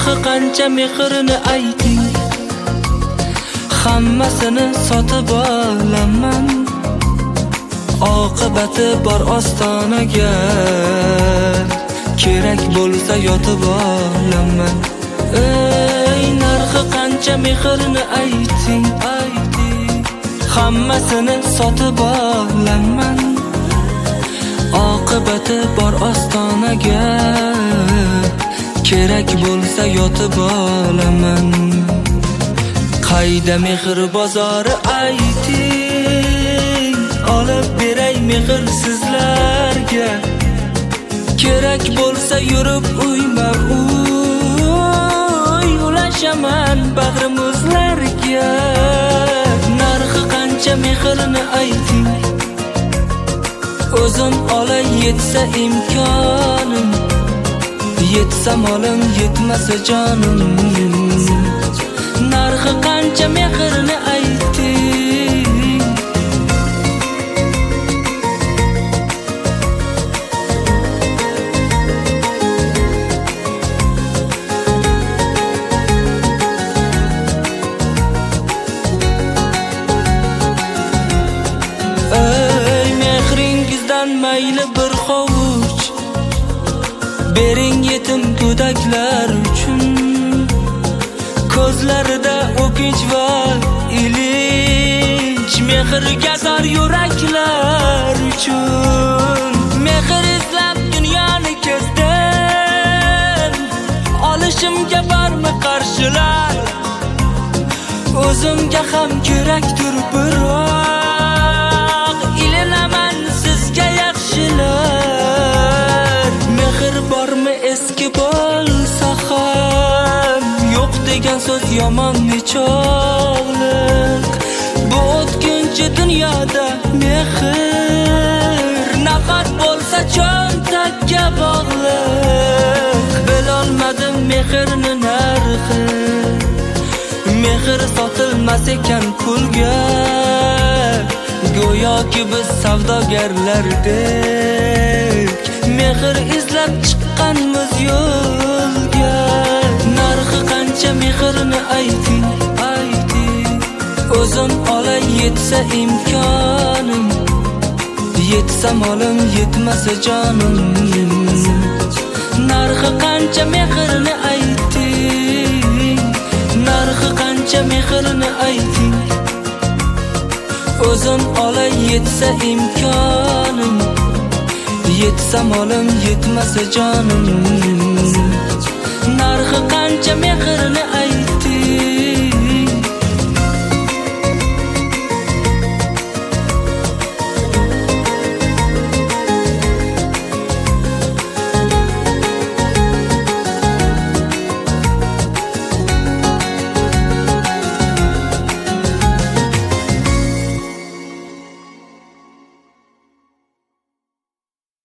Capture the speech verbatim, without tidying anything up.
narxi qancha mehrini ayting, hammasini sotib olaman. Oqibati bor ostonaga, kerak bo'lsa yotib olaman. Ey narxi qancha mehrini ayting, ayting, hammasini sotib olaman. Oqibati bor ostonaga, kerak bo'lsa yotib olaman. Qayda mehr bozori ayting, olib beray mehr sizlarga. Kerak bo'lsa yurib uyma uy, ulashaman bag'rimizlarga. Narxi qancha mehrini ayting, o'zim olay yetsa imkonim, yetsa molim yetmasa jonim. Narxi qancha mehrini ayting, ey mehringizdan mayli bir hovuch bering yetim go'daklar uchun. Ko'zlarida o'kinch va ilinj, mehrga zor yuraklar uchun. Mehr izlab dunyoni kezdim, olishimga bormi qarshilar? O'zimga ham kerakdir biroq, ilinaman sizga yaxshilar. Mehr bormi eski bo'lsa ham, yo'q degan so'z yomon nechog'liq. Bu o'tkinchi dunyoda mehr nafat bo'lsa cho'ntakka bog'liq. Bilolmadim mehrni narxi, mehr sotilmas ekan pulga. Go'yoki biz savdogarlardek, mehr izlab chiqqanmiz yo'lga. Narxi qancha mehrini ayting, ayting, o'zim olay yetsa imkonim, yetsa molim yetmasa jonim. Narxi qancha mehrini ayting, narxi qancha mehrini ayting, o'zim olay yetsa imkonim, yetsa molim yetmasa jonim. Narxi qancha mehrini